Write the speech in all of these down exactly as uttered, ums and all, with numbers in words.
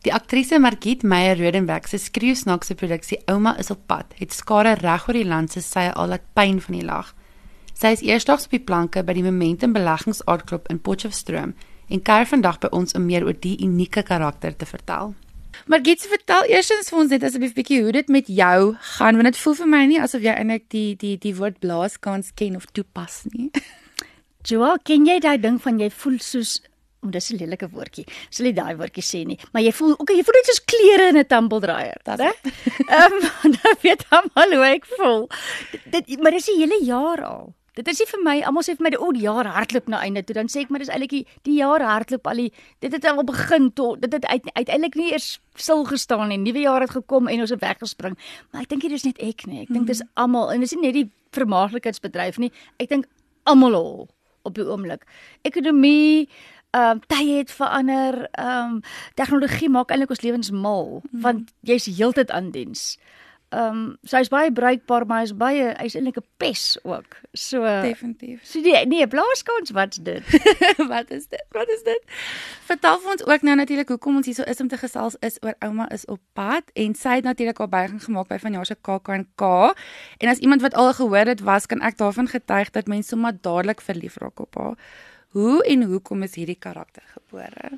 Die aktrise Margriet Meyer-Rodenbeck se skreeusnaakse produksie Ouma is op pad, het skare reg oor die land se sye al laat pyn van die lag. Sy is eersdaags op die planke by die Momentum Beleggingsaardklub in Potchefstroom en kuier vandag by ons om meer oor die unieke karakter te vertel. Margriet, vertel eerstens vir ons net asseblief bietjie hoe dit met jou gaan, want dit voel vir my nie asof jy eintlik die die die woord blaaskans ken of toepas nie. Joa, ken jy daai ding van jy voel soos Oh, dis 'n lelike woordjie. Sal jy daai woordjie sê nie, maar jy voel, okay, jy voel net soos klere in 'n tumble-dryer, né? Ehm, dan weet almal hoe ek voel. Dit, dit maar dis die hele jaar al. Dit is nie vir my, almal sê vir my, o, die jaar hardloop na einde toe, dan sê ek maar dis eintlik die, die jaar hardloop al die dit het al begin tot dit het uit, uiteindelik nie eers stil gestaan nie. Nuwe jaar het gekom en ons het weggespring. Maar ek dink dit is net ek nie. Ek dink dis almal en dis nie net die vermaaklikheidsbedryf nie. Ek dink almal al op die oomblik. Ekonomie Ehm um, tye het verander, ehm um, tegnologie maak eintlik ons lewens mal, mm. want jy's heeltyd aan diens. Ehm um, so hy's baie bruikbaar, maar hy's baie hy's eintlik 'n pes ook. So definitief. So nee, nee, blaaskans, wat's dit? Wat is dit? Wat is dit? Vertel vir ons ook nou natuurlik hoekom ons hier so is om te gesels is oor Ouma is op pad en sy het natuurlik al buiging gemaak by vanjaar se K K en K. En as iemand wat al gehoor het was, kan ek daarvan getuig dat mense sommer dadelik verlief raak op haar. Hoe en hoekom is hierdie karakter gebore?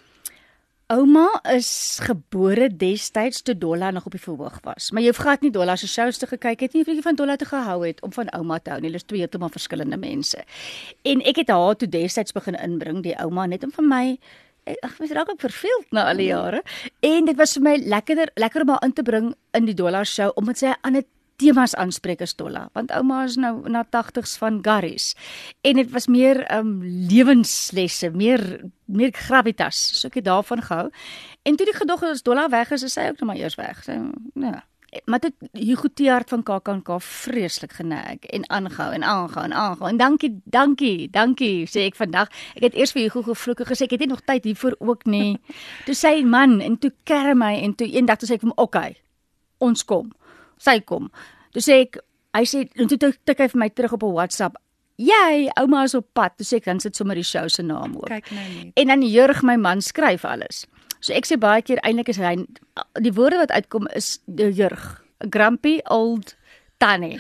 Ouma is gebore destyds toe Dolla nog op die verhoog was. Maar jy hoef glad nie Dolla se shows te gekyk het nie, of jy van Dolla te gehou het om van Ouma te hou nie. Hulle is twee heeltemal verskillende mense. En ek het haar toe destyds begin inbring, die Ouma, net om vir my Ag, mens raak ook verveeld na al die jare. En dit was vir my lekkerder, lekker om haar in te bring in die Dolla show, omdat sy 'n ander temas aanspreek as Dolla, want Ouma is nou na tagtigs van Garries. En dit was meer um, lewenslesse, meer meer gravitas, so ek het daarvan gehou. En toe die gedog het as Dolla weg is, is sy ook nog maar eers weg. So, ja. Maar dit Hugo Theart van K K en K vreeslik geneig en aangehou en aangehou en aangehou. En dankie, dankie, dankie, sê ek vandag. Ek het eers vir Hugo gevloek en gesê ek het nie nog tyd hiervoor ook nie. Toe sê man en toe kerm my en toe eendag toe sê ek vir hom, okay, ons kom. Sy kom. Toe sê ek, hy sê, en toe tik hy vir my terug op 'n WhatsApp, jy, Ouma is op pad. Toe sê ek, dan sit sommer die show se naam ook. Kyk nou net. En dan jurg my man skryf alles. So ek sê baie keer, eintlik is hy, die woorde wat uitkom is die jurg. Grumpy old tannie.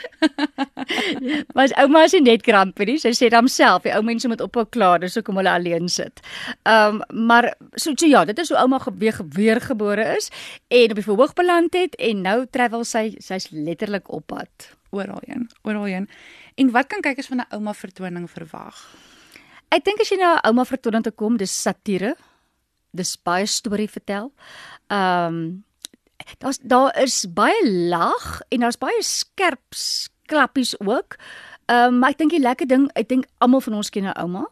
Maar Ouma is nie net grumpy nie, sy sê dan self, die ou mense moet ophou klaar, dis hoekom hulle alleen sit. Um, maar, so, so ja, dit is hoe Ouma weer, weer gebore is, en op die verhoog beland het, en nou travel sy, sy's letterlik op pad. Oral een, oral een. En wat kan kykers van 'n Ouma vertoning verwag? Ek dink as jy na 'n Ouma vertoning te kom, dis satire, dis baie storie vertel. Um, Daar's daar is baie lag en daar's baie skerp klappies ook. Ehm um, maar ek dink die lekker ding, ek dink almal van ons ken 'n Ouma.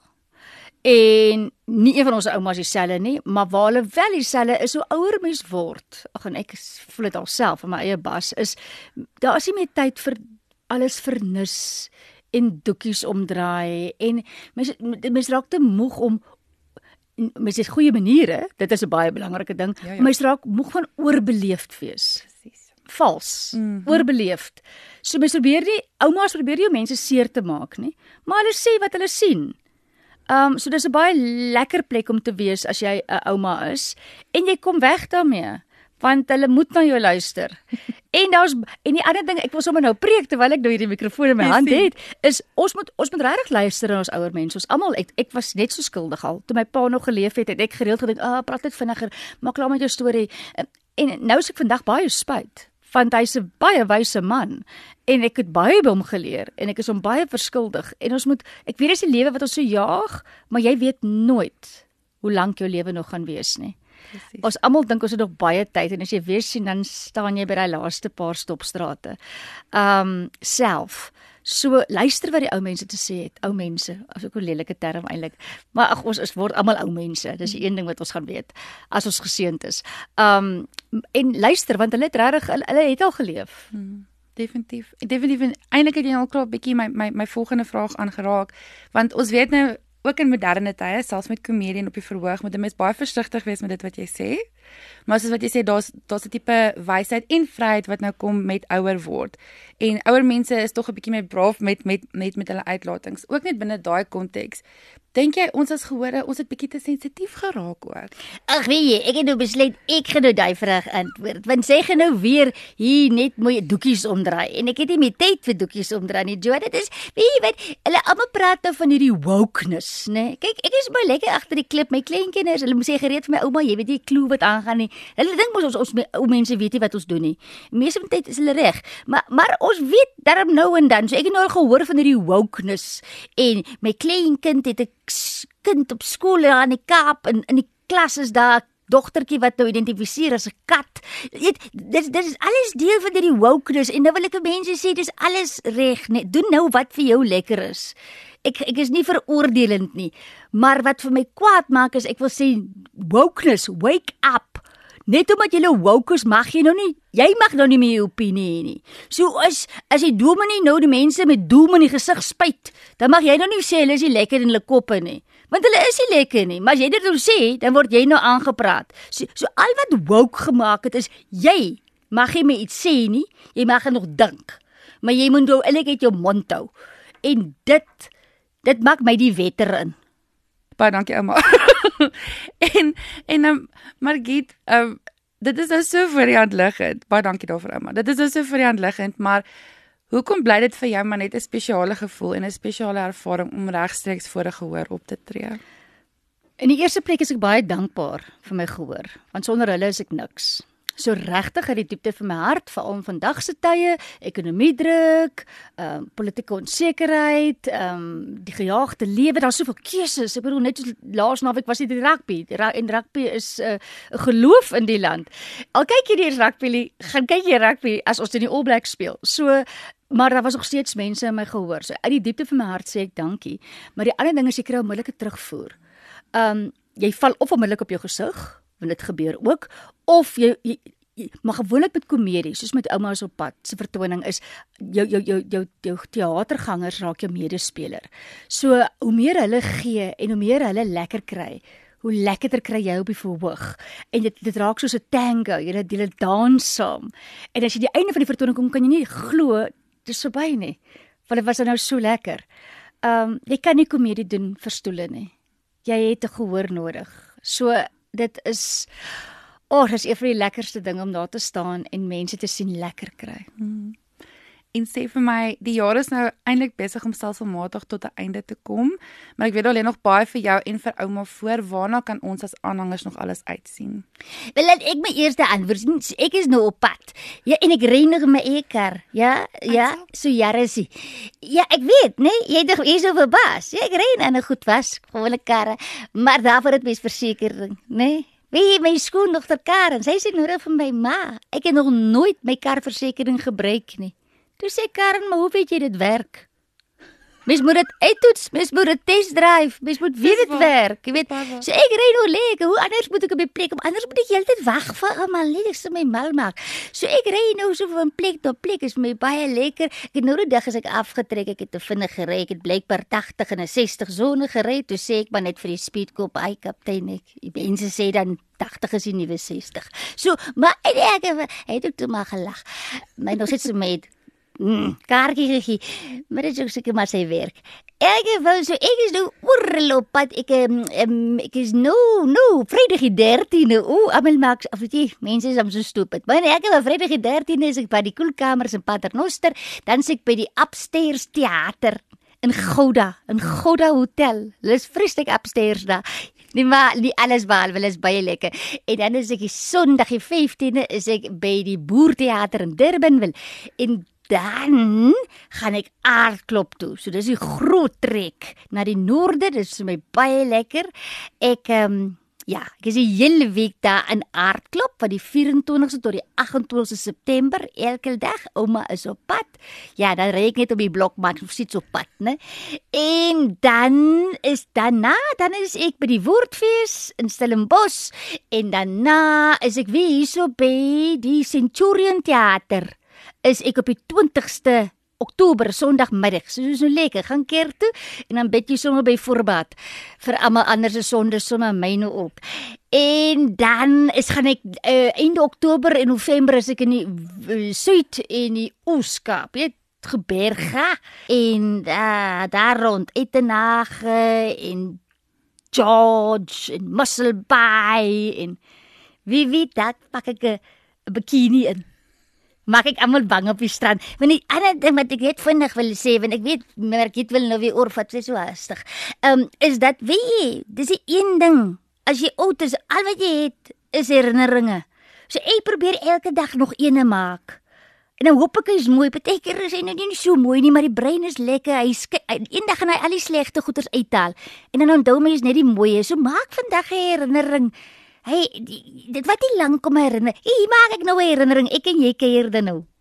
En nie een van ons oumas dieselfde nie, maar waar hulle wel dieselfde is, hoe ouer mens word. Ag en ek voel dit alself in my eie bas is daar is nie meer tyd vir alles vernis en doekies omdraai en mens mens raak te moeg om mens het goeie maniere, dit is 'n baie belangrike ding, ja, ja. Mens raak moeg van oorbeleefd wees. Presies. Vals, mm-hmm. Oorbeleefd. So mens probeer nie, oumas probeer nie om mense seer te maak nie, maar hulle sê wat hulle sien. Um, so dis 'n baie lekker plek om te wees as jy 'n ouma is, en jy kom weg daarmee, want hulle moet na jou luister. En daar's en die ander ding, ek wil sommer nou preek terwyl ek nou hierdie mikrofoon in my hand het, is ons moet ons moet regtig luister na ons ouer mense. Ons almal, ek, ek was net so skuldig al toe my pa nog geleef het, het ek gereeld gedink, "Ah, oh, praat net vinniger, maak klaar met jou storie." En, en nou is ek vandag baie spyt, want hy's 'n baie wyse man en ek het baie by hom geleer en ek is hom baie verskuldig. En ons moet, ek weet dis die lewe wat ons so jaag, maar jy weet nooit hoe lank jou lewe nog gaan wees nie. Precies. Ons almal dink ons het nog baie tyd en as jy weer sien dan staan jy by daai laaste paar stopstrate. Um self. So luister wat die ou mense te sê het. Ou mense, as ook 'n lelike term eintlik. Maar ag ons is word almal ou mense. Dis die een ding wat ons gaan weet as ons geseënd is. Um en luister want hulle het regtig hulle, hulle het al geleef. Hmm. Definitief. Definitief. Eintlik het jy al klaar 'n bietjie my my my volgende vraag aangeraak, want ons weet nou ook in moderne tye, selfs met komedie en op die verhoog, moet 'n mens baie versigtig wees met dit wat jy sê. Maar soos wat jy sê, daar's daar's 'n tipe wysheid en vryheid wat nou kom met ouer word. En ouer mense is tog 'n bietjie meer braaf met met met met hulle uitlatings, ook net binne daai konteks. Dink jy ons as gehore, ons het bietjie te sensitief geraak ook? Ag weet jy, ek het nou besluit ek gaan nou daai vraag antwoord. Want sy gaan nou weer hier net mooi doekies omdraai en ek het nie meer tyd vir doekies omdraai nie. Jo, dit is weet jy wat, hulle almal praat nou van hierdie wokeness, né? Kyk, ek is baie lekker agter die klip. My kleinkinders, hulle moet sê gereed vir my ouma, jy weet nie klou wat aangaan nie. Hulle dink mos ons ons ou mense weet nie wat ons doen nie. Meeste van die tyd is hulle reg. Maar maar ons weet darm nou en dan. So ek het nou al gehoor van hierdie wokeness en my kleinkind het 'n kind op skool aan die Kaap en in die klas is daar dogtertjie wat nou identifiseer as 'n kat. Dit dis dis is alles deel van hierdie wokeness en nou wil ek vir mense sê dis alles reg, net doen nou wat vir jou lekker is. Ek ek is nie veroordelend nie, maar wat vir my kwaad maak is ek wil sê wokeness, wake up. Net omdat jy woke is, mag jy nou nie, jy mag nou nie meer jou opinie hê nie. So as as die dominee nou die mense met doom in die gesig spuit, dan mag jy nou nie sê hulle is nie lekker in hulle koppe nie. Want hulle is nie lekker nie, maar as jy dit nou sê, dan word jy nou aangepraat. So, so al wat woke gemaak het is, jy mag nie meer iets sê nie, jy mag nog dink. Maar jy moet nou eintlik uit jou mond hou. En dit, dit maak my die veteran. Baie dankie ouma. en en um, Margriet, um, dit is nou so vir die hand liggend. Baie dankie daarvoor ouma. Dit is nou so vir die hand liggend, maar hoekom bly dit vir jou maar net 'n spesiale gevoel en 'n spesiale ervaring om regstreeks voor 'n gehoor op te tree? In die eerste plek is ek baie dankbaar vir my gehoor, want sonder hulle is ek niks. So regtig uit die diepte van my hart, veral in vandag se tye, ekonomiedruk, ehm um, politieke onsekerheid, ehm um, die gejaagde lewe, daar's soveel keuses. Ek bedoel net laas naweek was dit die rugby. Die ra en rugby is 'n uh, geloof in die land. Al kyk jy die rugby, gaan kyk jy rugby as ons in die All Blacks speel. So maar daar was nog steeds mense in my gehoor. So uit die diepte van my hart sê ek dankie. Maar die ander ding is jy kry 'n onmiddellike terugvoer. Ehm um, jy val of onmiddellik op jou gesig, want dit gebeur ook, of jy, jy, jy maar gewoonlik met komedie, soos met Ouma's op pad, se vertoning is jou jou jou jou jou teatergangers raak jou medespeler. So hoe meer hulle gee en hoe meer hulle lekker kry, hoe lekkerder kry jy op die verhoog. En dit dit raak soos 'n tango, jy jy dans saam. En as jy die einde van die vertoning kom, kan jy nie glo dis verby nie. Want dit was nou so lekker. Ehm um, jy kan nie komedie doen vir stoele nie. Jy het 'n gehoor nodig. So dit is oh, dis een van die lekkerste dinge om daar te staan en mense te sien lekker kry. Hmm. En sê vir my, die jaar is nou eintlik besig om stelselmatig tot 'n einde te kom, maar ek weet alleen nog baie vir jou en vir ouma voor, waarna kan ons as aanhangers nog alles uitsien? Wel, laat ek my eerste antwoord. Ek is nou op pad. Ja, en ek ry nog in my eie kar. Ja, ja, so jare is. Ja, ek weet, nee, jy dink jy is so verbaas. Ja, ek ry in 'n goed was, gewone karre, maar daarvoor het mens versekering, nee. Wie my skoondogter Karen, sy sê nou vir my ma, ek het nog nooit my karversekering gebruik nie. Toe sê Karen, maar hoe weet jy dit werk? Mens moet dit uittoets, mens moet dit test drive, mens moet weet dit werk, jy weet. So ek ry nou lekker, hoe anders moet ek op die plek, anders moet ek heeltyd wag vir almal, net ek se my mal maak. So ek ry nou so van plek tot plek, is my baie lekker. Ek het nou die dag as ek afgetrek, ek het te vinnig gery, ek het blykbaar tagtig en 'n sestig sone gery, toe sê ek maar net vir die speedkop, ai kaptein, ek, die mense sê dan tagtig is die nuwe sestig. So, maar ek, ek, hy het ook toe maar gelag. My nog steeds met Mm, kaartjie gegee, maar dit is ook seker maar sy werk. Ek wou so, ek is nou oorloop pad, ek, um, ek is nou, nou, Vrydag die dertiende, o, almal maak, af die mense is am so stupid, maar ek was Vrydag die dertiende, is ek by die koelkamers in Paternoster, dan is ek by die Upstairs Theater in Gouda, in Gouda Hotel, hulle is vreeslik upstairs daar, nie maar, nie alles behalwe, hulle is baie lekker, en dan is ek die Sondag die vyftiende, is ek by die Boertheater in Durbanville, en dan gaan ek aardklop toe. So dis die groot trek na die noorde, dit is vir my baie lekker. Ek um, ja, ek is die hele week daar in aardklop van die vyf-en-twintigste tot die agt-en-twintigste September elke dag. Ouma is op pad. Ja, dan ry ek net op die blok, maar ek sit op pad, né? En dan is daarna, dan is ek by die Woordfees in Stellenbosch en daarna is ek weer hierso by die Centurion Theater. Is ek op die twintigste Oktober, Sondagmiddag. So is nou lekker, gaan kerk toe en dan bid jy sommer by voorbaat vir almal anders se sondes, sommer myne ook. En dan is gaan ek uh, einde Oktober en November is ek in die uh, Suid en die Oos-Kaap, weet Geberga en uh, daar rond Etenage en George en Musselbaai en wie weet dat pak ek 'n bikini in. Maak ek almal bang op die strand. Want die ander ding wat ek net vinnig wil sê, want ek weet Margriet wil nou weer oorvat, sy is so hastig. Ehm um, is dat weet jy, dis die een ding. As jy oud is, al wat jy het is herinneringe. So ek probeer elke dag nog eene maak. En dan hoop ek hy is mooi. Partykeer is hy nou nie so mooi nie, maar die brein is lekker. Hy eendag gaan hy al die slegte goeders uithaal. En dan onthou mens net die mooie. So maak vandag 'n herinnering. Hey, dit wat nie lank kom herinner. Hier maak ek nou 'n herinnering. Ek en jy kuier dan nou.